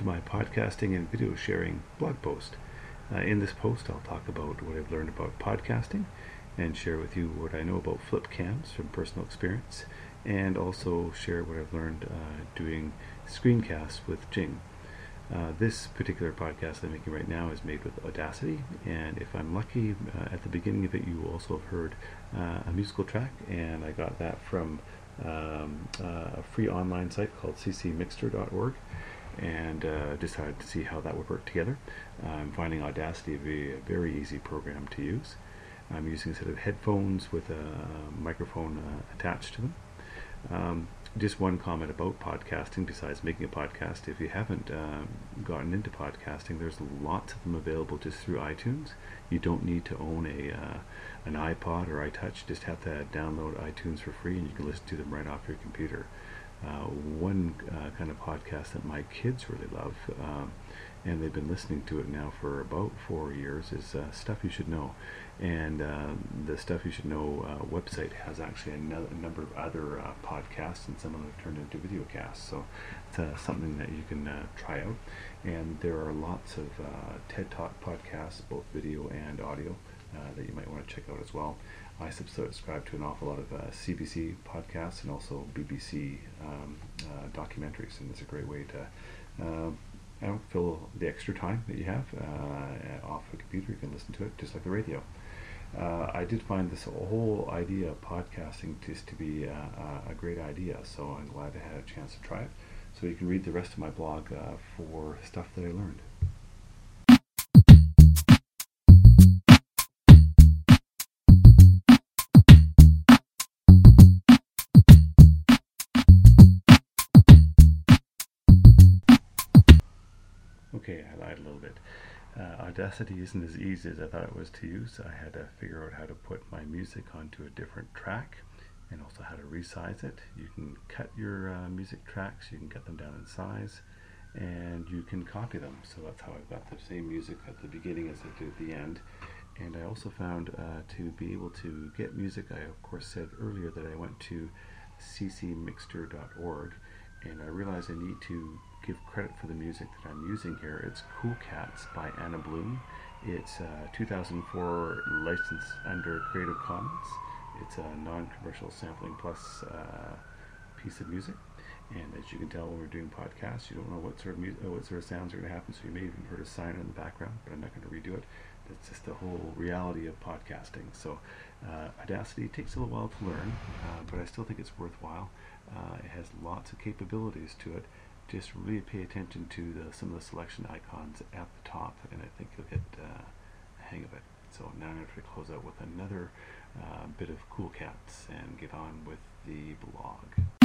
my podcasting and video sharing blog post. In this post, I'll talk about what I've learned about podcasting and share with you what I know about flip cams from personal experience, and also share what I've learned doing screencasts with Jing. This particular podcast I'm making right now is made with Audacity, and if I'm lucky, at the beginning of it you will also have heard a musical track, and I got that from a free online site called ccmixter.org, and decided to see how that would work together. I'm finding Audacity to be a very easy program to use. I'm using a set of headphones with a microphone attached to them. Just one comment about podcasting besides making a podcast. If you haven't gotten into podcasting, there's lots of them available just through iTunes. You don't need to own an iPod or iTouch. You just have to download iTunes for free, and you can listen to them right off your computer. One kind of podcast that my kids really love, and they've been listening to it now for about 4 years, is Stuff You Should Know. And the Stuff You Should Know website has actually a number of other podcasts, and some of them have turned into video casts. So it's something that you can try out. And there are lots of TED Talk podcasts, both video and audio, that you might want to check out as well. I subscribe to an awful lot of CBC podcasts and also BBC documentaries, and it's a great way to fill the extra time that you have off a computer. You can listen to it just like the radio. I did find this whole idea of podcasting just to be a great idea, so I'm glad I had a chance to try it. So you can read the rest of my blog for stuff that I learned. Okay, I lied a little bit. Audacity isn't as easy as I thought it was to use. I had to figure out how to put my music onto a different track, and also how to resize it. You can cut your music tracks, you can cut them down in size, and you can copy them. So that's how I've got the same music at the beginning as I do at the end. And I also found to be able to get music, I of course said earlier that I went to ccmixter.org, and I realized I need to give credit for the music that I'm using here. It's Cool Cats by Anna Bloom. It's 2004 license under Creative Commons. It's a non-commercial sampling plus piece of music. And as you can tell, when we're doing podcasts, you don't know what sort of sounds are going to happen, so you may even heard a siren in the background, but I'm not going to redo it. That's just the whole reality of podcasting. So Audacity takes a little while to learn, but I still think it's worthwhile. It has lots of capabilities to it. Just really pay attention to some of the selection icons at the top, and I think you'll get the hang of it. So now I'm going to close out with another bit of Cool Cats and get on with the blog.